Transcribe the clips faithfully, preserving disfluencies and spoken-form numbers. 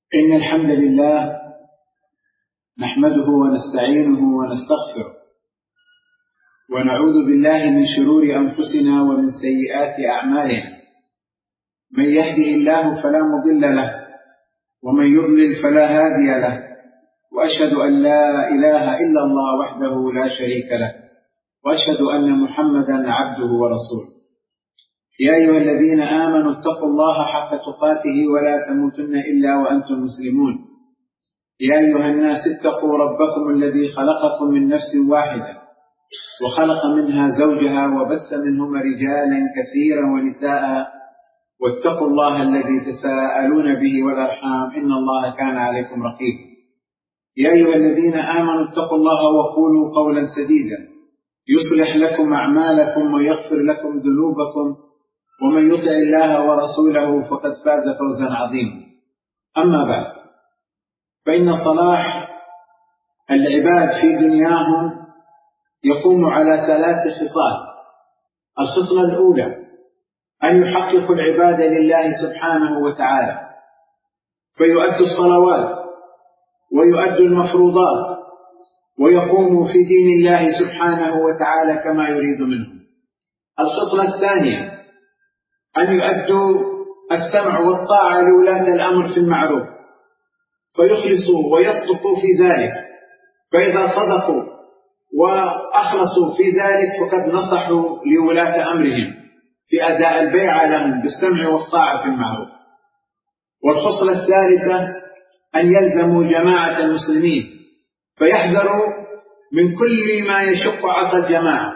إن الحمد لله نحمده ونستعينه ونستغفره ونعوذ بالله من شرور أنفسنا ومن سيئات أعمالنا. من يهده الله فلا مضل له ومن يضلل فلا هادي له، وأشهد أن لا إله إلا الله وحده لا شريك له، وأشهد أن محمدا عبده ورسوله. يا أيها الذين آمنوا اتقوا الله حق تقاته ولا تموتن إلا وأنتم مسلمون. يا أيها الناس اتقوا ربكم الذي خلقكم من نفس واحدة وخلق منها زوجها وبث منهما رجالا كثيرا ونساء، واتقوا الله الذي تساءلون به والأرحام إن الله كان عليكم رقيبا. يا أيها الذين آمنوا اتقوا الله وقولوا قولا سديدا يصلح لكم أعمالكم ويغفر لكم ذنوبكم، ومن يطع الله ورسوله فقد فاز فوزا عظيما. أما بعد، فإن صلاح العباد في دنياهم يقوم على ثلاث خصال. الخصلة الأولى أن يحققوا العبادة لله سبحانه وتعالى، فيؤدوا الصلوات ويؤدوا المفروضات ويقوموا في دين الله سبحانه وتعالى كما يريد منهم. الخصلة الثانية أن يؤدوا السمع والطاعة لولاة الأمر في المعروف، فيخلصوا ويصدقوا في ذلك، فإذا صدقوا وأخلصوا في ذلك فقد نصحوا لولاة أمرهم في أداء البيعة لهم بالسمع والطاعة في المعروف. والخصلة الثالثة أن يلزموا جماعة المسلمين، فيحذروا من كل ما يشق عصا الجماعة،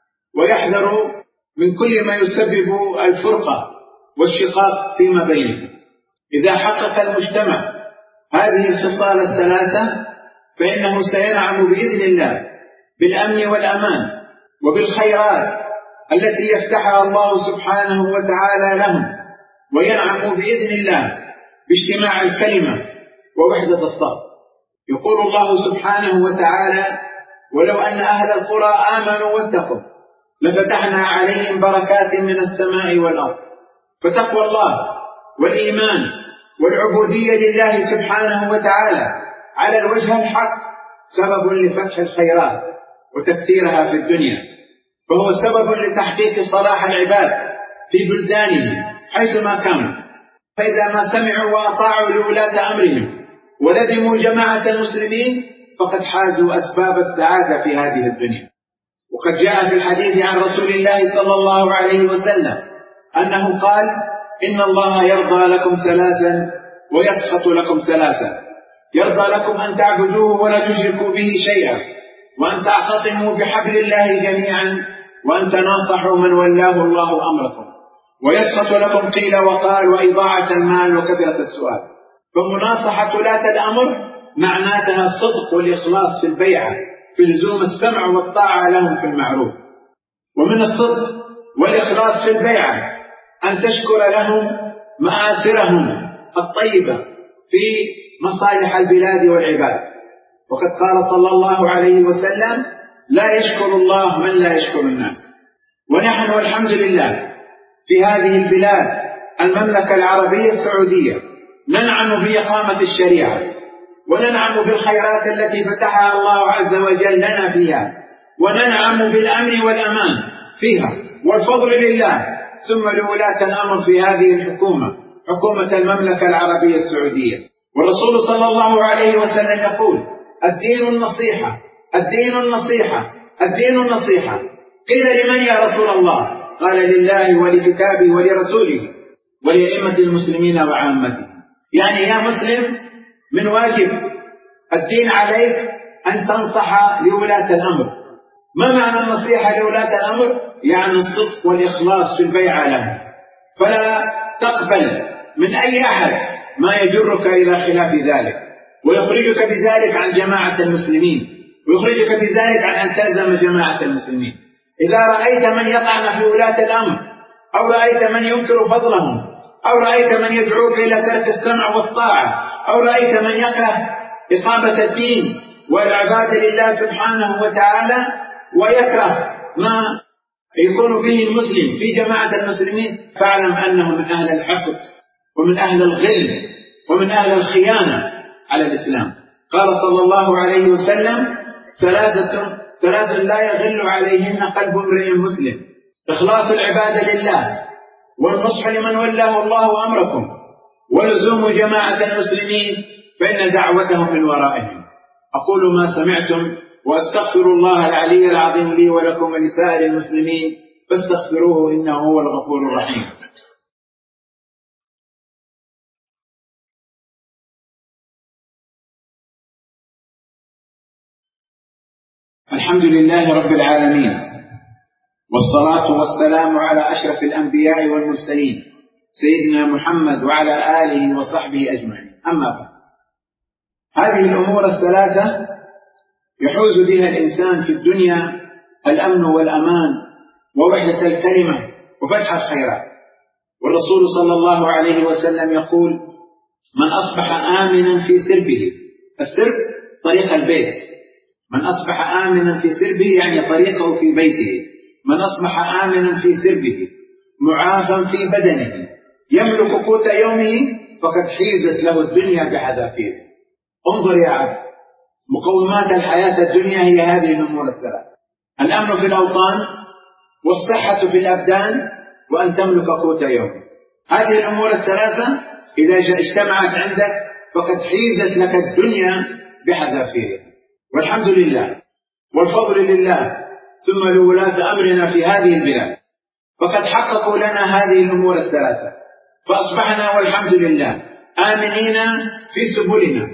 ويحذروا من كل ما يسبب الفرقة والشقاق فيما بينهم. إذا حقق المجتمع هذه الخصال الثلاثة فإنه سينعم بإذن الله بالأمن والأمان وبالخيرات التي يفتحها الله سبحانه وتعالى لهم، وينعم بإذن الله باجتماع الكلمة ووحدة الصف. يقول الله سبحانه وتعالى: ولو أن أهل القرى آمنوا واتقوا لفتحنا عليهم بركات من السماء والأرض. فتقوى الله والإيمان والعبودية لله سبحانه وتعالى على الوجه الحق سبب لفتح الخيرات وتكثيرها في الدنيا، فهو سبب لتحقيق صلاح العباد في بلدانهم حيثما كانوا. فإذا ما سمعوا وأطاعوا لولاة أمرهم ولزموا جماعة المسلمين فقد حازوا أسباب السعادة في هذه الدنيا. وقد جاء في الحديث عن رسول الله صلى الله عليه وسلم أنه قال: إن الله يرضى لكم ثلاثا ويسخط لكم ثلاثا. يرضى لكم أن تعبدوه ولا تشركوا به شيئا، وأن تعتصموا بحبل الله جميعا، وأن تناصحوا من ولاه الله أمركم. ويسخط لكم قيل وقال وإضاعة المال وكثرة السؤال. فمناصحة ولاة الأمر معناتها الصدق والإخلاص في البيعة، في لزوم السمع والطاعة لهم في المعروف. ومن الصدق والإخلاص في البيعة أن تشكر لهم مآثرهم الطيبة في مصالح البلاد والعباد. وقد قال صلى الله عليه وسلم: لا يشكر الله من لا يشكر الناس. ونحن والحمد لله في هذه البلاد المملكة العربية السعودية ننعم بإقامة الشريعة، وننعم بالخيرات التي فتحها الله عز وجل لنا فيها، وننعم بالأمن والأمان فيها، والفضل لله ثم لولاة الأمر في هذه الحكومة، حكومة المملكة العربية السعودية. والرسول صلى الله عليه وسلم يقول: الدين النصيحة، الدين النصيحة، الدين النصيحة. قيل: لمن يا رسول الله؟ قال: لله ولكتابه ولرسوله ولأئمة المسلمين وعامته. يعني يا مسلم، من واجب الدين عليك أن تنصح لولاة الأمر. ما معنى النصيحة لولاة الأمر؟ يعني الصدق والإخلاص في البيعة لهم، فلا تقبل من أي أحد ما يجرك إلى خلاف ذلك ويخرجك بذلك عن جماعة المسلمين، ويخرجك بذلك عن أن تلزم جماعة المسلمين. إذا رأيت من يطعن في ولاة الأمر، أو رأيت من ينكر فضلهم، أو رأيت من يدعوك إلى ترك السمع والطاعة، أو رأيت من يكره إقامة الدين والعبادة لله سبحانه وتعالى، ويكره ما يكون به المسلم في جماعة المسلمين، فاعلم أنه من أهل الحقد ومن أهل الغل ومن أهل الخيانة على الإسلام. قال صلى الله عليه وسلم: ثلاثة ثلاث لا يغل عليهن قلب امرئ مسلم: إخلاص العبادة لله، والنصح لمن ولاه الله أمركم، ولزوم جماعة المسلمين فإن دعوتهم من ورائهم. أقول ما سمعتم وأستغفر الله العلي العظيم لي ولكم ولسائر المسلمين فاستغفروه إنه هو الغفور الرحيم. الحمد لله رب العالمين، والصلاة والسلام على أشرف الأنبياء والمرسلين سيدنا محمد وعلى آله وصحبه أجمعين. أما بعد، هذه الأمور الثلاثة يحوز بها الإنسان في الدنيا الأمن والأمان ووحدة الكلمة وفتح الخيرات. والرسول صلى الله عليه وسلم يقول: من أصبح آمنا في سربه، السرب طريق البيت، من أصبح آمنا في سربه يعني طريقه في بيته، من أصبح آمنا في سربه معافا في بدنه يملك قوت يومه فقد حيزت له الدنيا بحذافيره. انظر يا عبد، مقومات الحياة الدنيا هي هذه الأمور الثلاث: الأمن في الأوطان، والصحة في الأبدان، وأن تملك قوت يومك. هذه الأمور الثلاثة إذا اجتمعت عندك فقد حيزت لك الدنيا بحذافيرها. والحمد لله والفضل لله ثم لولاة أمرنا في هذه البلاد، فقد حققوا لنا هذه الأمور الثلاثة، فأصبحنا والحمد لله آمنين في سبلنا،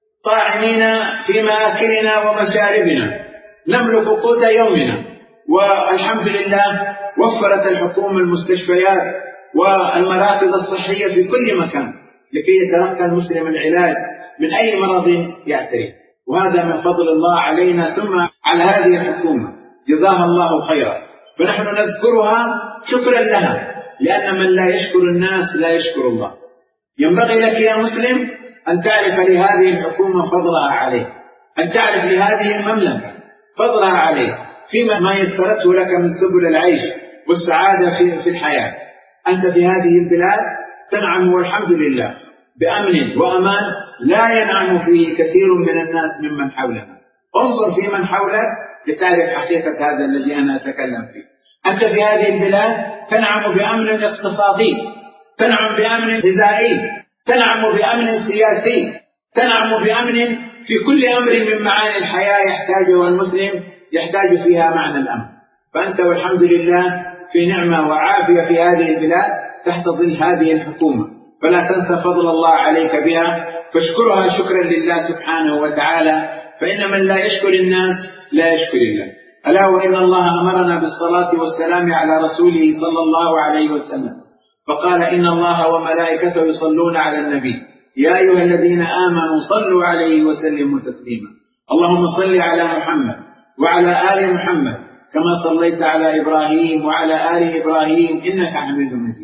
طاعمين في مآكلنا ومشاربنا، نملك قوت يومنا. والحمد لله وفرت الحكومة المستشفيات والمراكز الصحية في كل مكان لكي يتلقى المسلم العلاج من أي مرض يعتريه، وهذا من فضل الله علينا ثم على هذه الحكومة، جزاها الله خيرا. فنحن نذكرها شكرا لها، لأن من لا يشكر الناس لا يشكر الله. ينبغي لك يا مسلم أن تعرف لهذه الحكومة فضلها عليك، أن تعرف لهذه المملكة فضلها عليك فيما ما يسرته لك من سبل العيش والسعادة في, في الحياة. أنت في هذه البلاد تنعم والحمد لله بأمن وأمان لا ينعم فيه كثير من الناس ممن حولنا. انظر في من حولك لتعرف حقيقة هذا الذي أنا أتكلم فيه. أنت في هذه البلاد تنعم بأمن اقتصادي، تنعم بأمن غذائي، تنعم بأمن سياسي، تنعم بأمن في كل أمر من معاني الحياة يحتاجه المسلم، يحتاج فيها معنى الأمن. فأنت والحمد لله في نعمة وعافية في هذه البلاد تحت ظل هذه الحكومة، فلا تنسى فضل الله عليك بها، فاشكرها شكرا لله سبحانه وتعالى، فإن من لا يشكر الناس لا يشكر الله. ألا وإن الله أمرنا بالصلاة والسلام على رسوله صلى الله عليه وسلم، فقال: إن الله وملائكته يصلون على النبي يا أيها الذين آمنوا صلوا عليه وسلموا تسليما. اللهم صل على محمد وعلى آل محمد كما صليت على إبراهيم وعلى آل إبراهيم إنك حميد مجيد.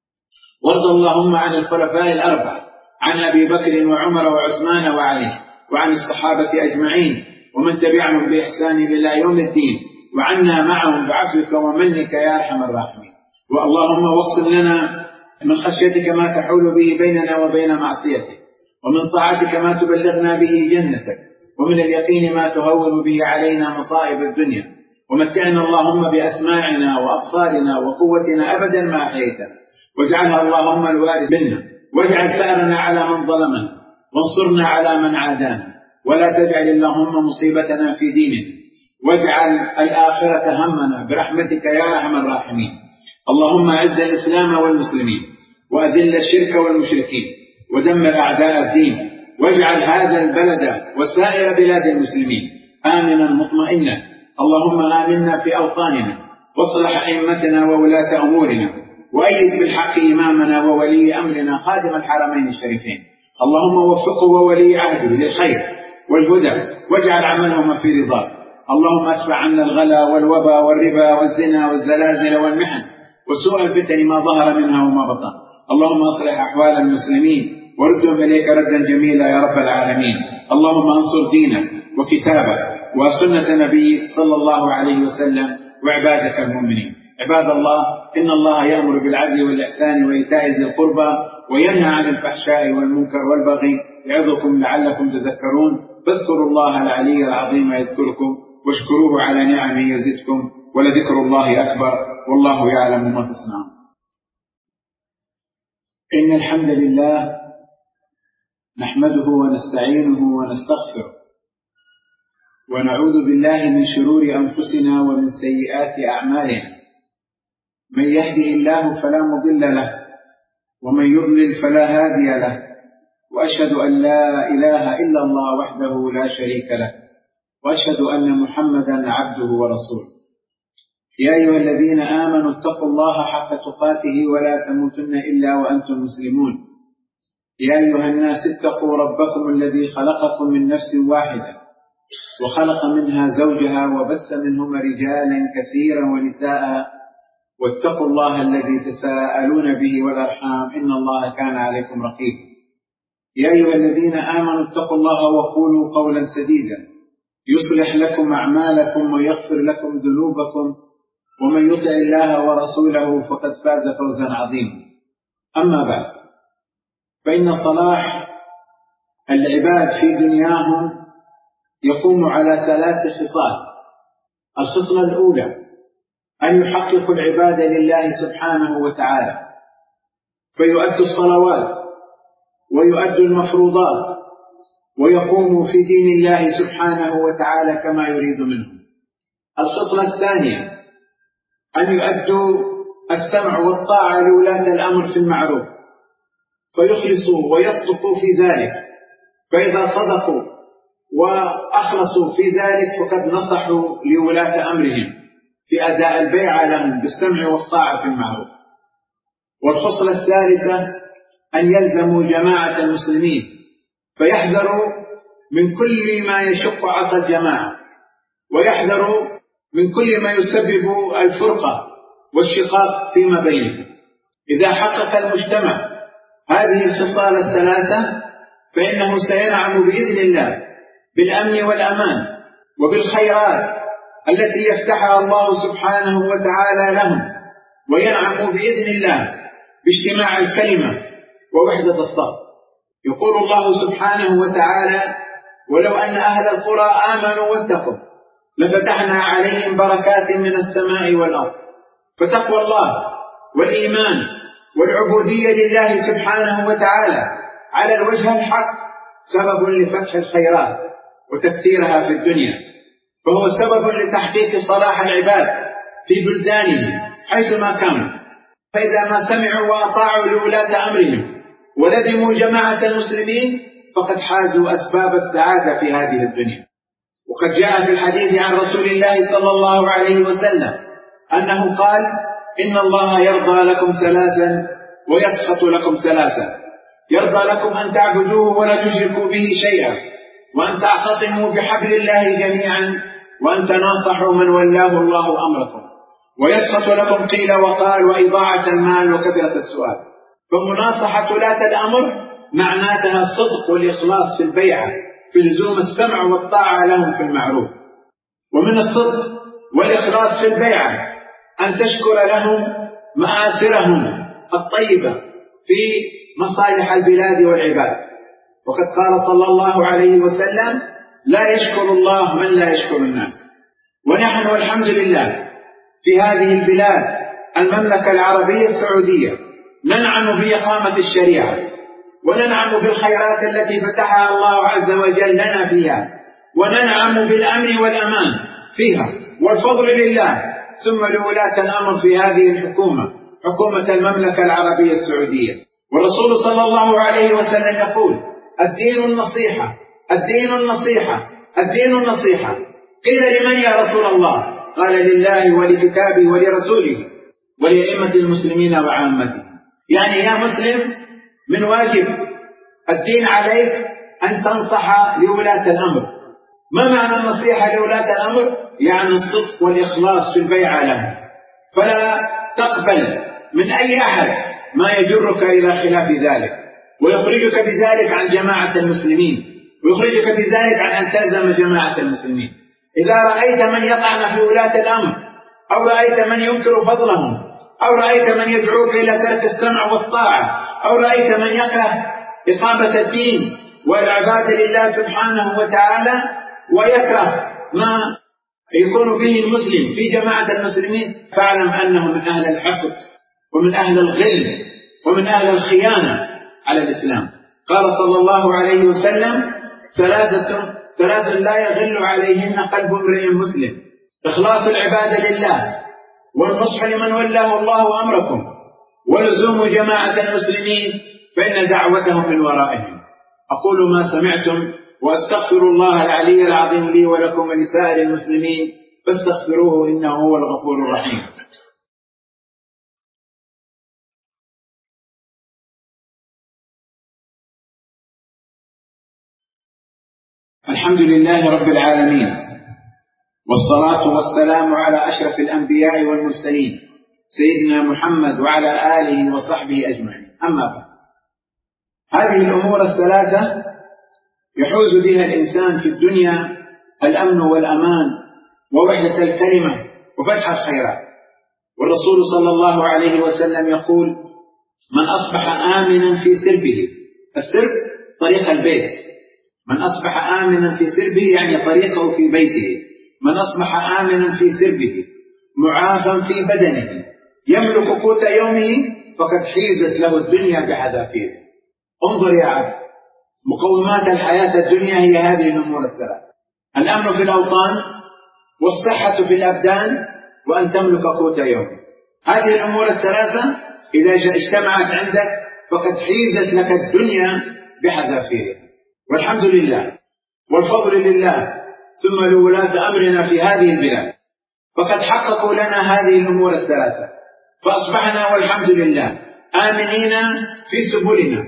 وارض اللهم عن الخلفاء الأربعة، عن أبي بكر وعمر وعثمان وعلي، وعن الصحابة أجمعين ومن تبعهم بإحسان إلى يوم الدين، وعنا معهم بعفوك ومنك يا أرحم الراحمين. واللهم واقسم لنا من خشيتك ما تحول به بيننا وبين معصيتك، ومن طاعتك ما تبلغنا به جنتك، ومن اليقين ما تهون به علينا مصائب الدنيا، ومتعنا اللهم بأسماعنا وأبصارنا وقوتنا أبدا ما أحييتنا، واجعلها اللهم الوارث منا، واجعل ثأرنا على من ظلمنا، وانصرنا على من عادانا، ولا تجعل اللهم مصيبتنا في ديننا، واجعل الآخرة همنا برحمتك يا أرحم الراحمين. اللهم أعز الإسلام والمسلمين، وأذل الشرك والمشركين، ودمر أعداء الدين، واجعل هذا البلد وسائر بلاد المسلمين آمنا مطمئنا. اللهم آمنا في أوطاننا، واصلح أئمتنا وولاة أمورنا، وأيد بالحق إمامنا وولي أمرنا خادم الحرمين الشريفين. اللهم وفقه وولي عهده للخير والهدى، واجعل عملهما في رضاك. اللهم ادفع عنا الغلا والوبا والربا والزنا والزلازل والمحن وسوء الفتن ما ظهر منها وما بطن. اللهم اصلح أحوال المسلمين وردهم إليك ردا جميلا يا رب العالمين. اللهم انصر دينك وكتابك وسنة نبيك صلى الله عليه وسلم وعبادك المؤمنين. عباد الله، إن الله يأمر بالعدل والإحسان وإيتاء ذي القربى وينهى عن الفحشاء والمنكر والبغي يعظكم لعلكم تذكرون. فاذكروا الله العلي العظيم يذكركم واشكروه على نعمه يزدكم ولذكر الله أكبر والله يعلم ما تصنعون. إن الحمد لله نحمده ونستعينه ونستغفره ونعوذ بالله من شرور أنفسنا ومن سيئات أعمالنا. من يهده الله فلا مضل له ومن يضلل فلا هادي له، وأشهد أن لا إله إلا الله وحده لا شريك له، وأشهد أن محمدا عبده ورسوله. يا أيها الذين آمنوا اتقوا الله حق تقاته ولا تموتن إلا وأنتم مسلمون. يا أيها الناس اتقوا ربكم الذي خلقكم من نفس واحدة وخلق منها زوجها وبث منهما رجالا كثيرا ونساء، واتقوا الله الذي تساءلون به والأرحام إن الله كان عليكم رقيبا. يا أيها الذين آمنوا اتقوا الله وقولوا قولا سديدا يصلح لكم أعمالكم ويغفر لكم ذنوبكم، ومن يطع الله ورسوله فقد فاز فوزا عظيما. أما بعد، فإن صلاح العباد في دنياهم يقوم على ثلاث خصال. الخصلة الأولى أن يحققوا العبادة لله سبحانه وتعالى، فيؤدوا الصلوات ويؤدوا المفروضات ويقوموا في دين الله سبحانه وتعالى كما يريد منهم. الخصلة الثانية أن يؤدوا السمع والطاعة لولاة الأمر في المعروف، فيخلصوا ويصدقوا في ذلك، فإذا صدقوا وأخلصوا في ذلك فقد نصحوا لولاة أمرهم في أداء البيعة لهم بالسمع والطاعة في المعروف. والخصلة الثالثة أن يلزموا جماعة المسلمين، فيحذروا من كل ما يشق عصا الجماعة، ويحذروا من كل ما يسبب الفرقة والشقاق فيما بينهم. إذا حقق المجتمع هذه الخصال الثلاثة فإنه سينعم بإذن الله بالأمن والأمان وبالخيرات التي يفتحها الله سبحانه وتعالى لهم، وينعم بإذن الله باجتماع الكلمة ووحدة الصف. يقول الله سبحانه وتعالى: ولو أن أهل القرى آمنوا واتقوا لفتحنا عليهم بركات من السماء والأرض. فتقوى الله والإيمان والعبودية لله سبحانه وتعالى على الوجه الحق سبب لفتح الخيرات وتكثيرها في الدنيا، فهو سبب لتحقيق صلاح العباد في بلدانهم حيثما كانوا. فإذا ما سمعوا وأطاعوا لولاة أمرهم ولزموا جماعة المسلمين فقد حازوا أسباب السعادة في هذه الدنيا. وقد جاء في الحديث عن رسول الله صلى الله عليه وسلم أنه قال: إن الله يرضى لكم ثلاثا ويسخط لكم ثلاثا. يرضى لكم أن تعبدوه ولا تشركوا به شيئا، وأن تعتصموا بحبل الله جميعا، وأن تناصحوا من ولاه الله أمركم. ويسخط لكم قيل وقال وإضاعة المال وكثرة السؤال. فمناصحة ولاة الأمر معناتها الصدق والإخلاص في البيعة، في لزوم السمع والطاعة لهم في المعروف. ومن الصدق والإخلاص في البيعة أن تشكر لهم مآثرهم الطيبة في مصالح البلاد والعباد. وقد قال صلى الله عليه وسلم: لا يشكر الله من لا يشكر الناس. ونحن والحمد لله في هذه البلاد المملكة العربية السعودية ننعم بإقامة الشريعة، وننعم بالخيرات التي فتحها الله عز وجل لنا فيها، وننعم بالأمن والأمان فيها، والفضل لله ثم لولاة الأمر في هذه الحكومة، حكومة المملكة العربية السعودية. والرسول صلى الله عليه وسلم يقول: الدين النصيحة، الدين النصيحة، الدين النصيحة. قيل: لمن يا رسول الله؟ قال: لله ولكتابه ولرسوله ولأئمة المسلمين وعامته. يعني يا مسلم، من واجب الدين عليك أن تنصح لولاة الأمر. ما معنى النصيحة لولاة الأمر؟ يعني الصدق والإخلاص في البيعة لهم، فلا تقبل من أي أحد ما يجرك إلى خلاف ذلك ويخرجك بذلك عن جماعة المسلمين، ويخرجك بذلك عن أن تلزم جماعة المسلمين. إذا رأيت من يطعن في ولاة الأمر أو رأيت من ينكر فضلهم، أو رأيت من يدعوك إلى ترك السمع والطاعة، أو رأيت من يكره إقامة الدين والعبادة لله سبحانه وتعالى ويكره ما يكون به المسلم في جماعة المسلمين، فاعلم أنه من أهل الحقد ومن أهل الغل ومن أهل الخيانة على الإسلام. قال صلى الله عليه وسلم: ثلاثة ثلاث لا يغل عليهن قلب امرئ مسلم: إخلاص العبادة لله، والنصح لمن ولاه الله أمركم، ولزوم جماعة المسلمين فإن دعوتهم من ورائهم. أقول ما سمعتم وأستغفر الله العلي العظيم لي ولكم ولسائر المسلمين فاستغفروه إنه هو الغفور الرحيم. الحمد لله رب العالمين، والصلاة والسلام على أشرف الأنبياء والمرسلين سيدنا محمد وعلى آله وصحبه أجمعين. أما بعد، هذه الأمور الثلاثة يحوز بها الإنسان في الدنيا الأمن والأمان ووحدة الكلمة وفتح الخيرات. والرسول صلى الله عليه وسلم يقول: من أصبح آمنا في سربه، السرب طريق البيت، من أصبح آمنا في سربه يعني طريقه في بيته، من أصبح آمنا في سربه معافا في بدنه يملك قوت يومه فقد حيزت له الدنيا بحذافيره. انظر يا عبد، مقومات الحياة الدنيا هي هذه الأمور الثلاث: الأمن في الأوطان، والصحة في الأبدان، وأن تملك قوت يومك. هذه الأمور الثلاثة إذا اجتمعت عندك فقد حيزت لك الدنيا بحذافيرها. والحمد لله والفضل لله ثم لولاة أمرنا في هذه البلاد، فقد حققوا لنا هذه الأمور الثلاثة، فأصبحنا والحمد لله آمنين في سبلنا،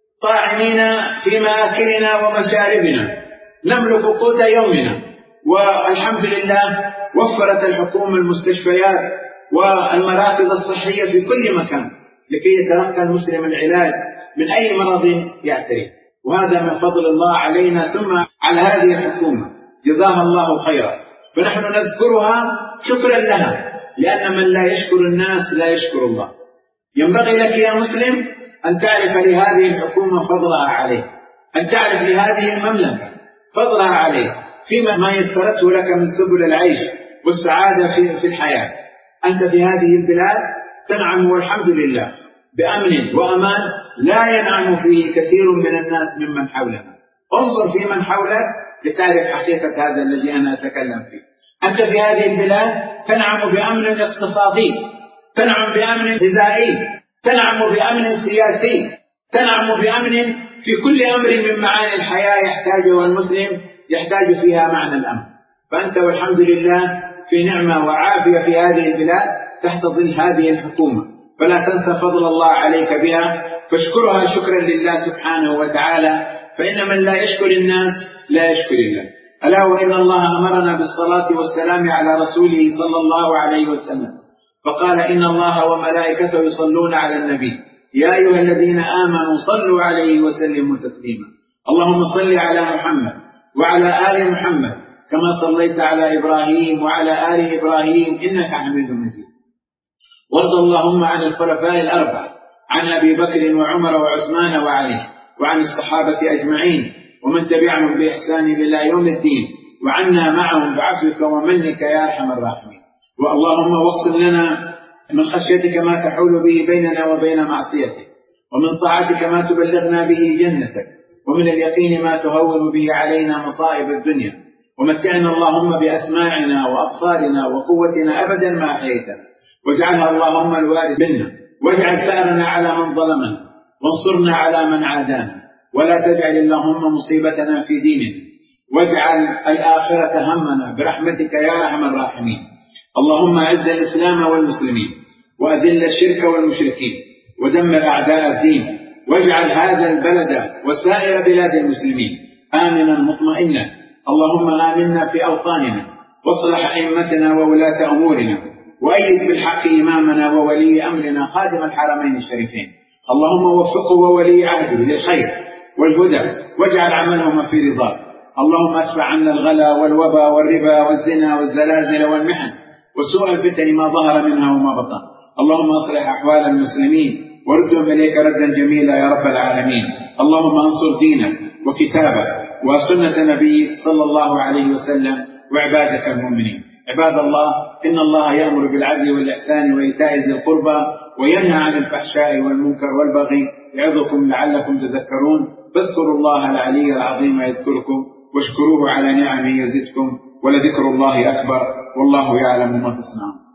طاعمين في مآكلنا ومشاربنا، نملك قوت يومنا. والحمد لله وفرت الحكومة المستشفيات والمراكز الصحية في كل مكان لكي يتلقى المسلم العلاج من أي مرض يعتريه، وهذا من فضل الله علينا ثم على هذه الحكومة، جزاها الله خيرا. فنحن نذكرها شكرا لها، لأن من لا يشكر الناس لا يشكر الله. ينبغي لك يا مسلم أن تعرف لهذه الحكومة فضلها عليه، أن تعرف لهذه المملكة فضلها عليه فيما ما يسرته لك من سبل العيش والسعادة في, في الحياة. أنت في هذه البلاد تنعم والحمد لله بأمن وأمان لا ينعم فيه كثير من الناس ممن حولنا. انظر في من حولك لتعرف حقيقة هذا الذي أنا أتكلم فيه. أنت في هذه البلاد تنعم بأمن اقتصادي، تنعم بأمن غذائي، تنعم بأمن سياسي، تنعم بأمن في كل أمر من معاني الحياة يحتاجه المسلم، يحتاج فيها معنى الأمن. فأنت والحمد لله في نعمة وعافية في هذه البلاد تحت ظل هذه الحكومة، فلا تنسى فضل الله عليك بها، فاشكرها شكرا لله سبحانه وتعالى، فإن من لا يشكر الناس لا يشكر الله. ألا وإن الله أمرنا بالصلاة والسلام على رسوله صلى الله عليه وسلم، فقال: إن الله وملائكته يصلون على النبي يا أيها الذين آمنوا صلوا عليه وسلموا تسليما. اللهم صل على محمد وعلى آل محمد كما صليت على إبراهيم وعلى آل إبراهيم إنك حميد مجيد. وارض اللهم عن الخلفاء الأربعة، عن أبي بكر وعمر وعثمان وعلي، وعن الصحابة أجمعين ومن تبعهم بإحسان إلى يوم الدين، وعنا معهم بعفوك ومنك يا أرحم الراحمين. واللهم واقسم لنا من خشيتك ما تحول به بيننا وبين معصيتك، ومن طاعتك ما تبلغنا به جنتك، ومن اليقين ما تهون به علينا مصائب الدنيا. ومتعنا اللهم بأسماعنا وأبصارنا وقوتنا أبدا ما أحييتنا، واجعلها اللهم الوارث منا، واجعل ثأرنا على من ظلمنا، وانصرنا على من عادانا، ولا تجعل اللهم مصيبتنا في ديننا، واجعل الآخرة همنا برحمتك يا أرحم الراحمين. اللهم أعز الإسلام والمسلمين، وأذل الشرك والمشركين، ودمر أعداء الدين، واجعل هذا البلد وسائر بلاد المسلمين آمنا مطمئنا. اللهم آمنا في أوطاننا، واصلح أئمتنا وولاة أمورنا، وأيد بالحق إمامنا وولي أمرنا خادم الحرمين الشريفين. اللهم وفقه وولي عهده للخير والهدى، واجعل عملهما في رضاك. اللهم ادفع عنا الغلا والوبا والربا والزنا والزلازل والمحن، وسوء الفتن ما ظهر منها وما بطن. اللهم أصلح أحوال المسلمين وردهم إليك ردا جميلا يا رب العالمين. اللهم انصر دينك وكتابك وسنة نبيك صلى الله عليه وسلم وعبادك المؤمنين. عباد الله، إن الله يأمر بالعدل والإحسان وإيتاء ذي القربى وينهى عن الفحشاء والمنكر والبغي يعظكم لعلكم تذكرون. فاذكروا الله العلي العظيم يذكركم واشكروه على نعمه يزدكم ولذكر الله أكبر والله يعلم ما تصنعون.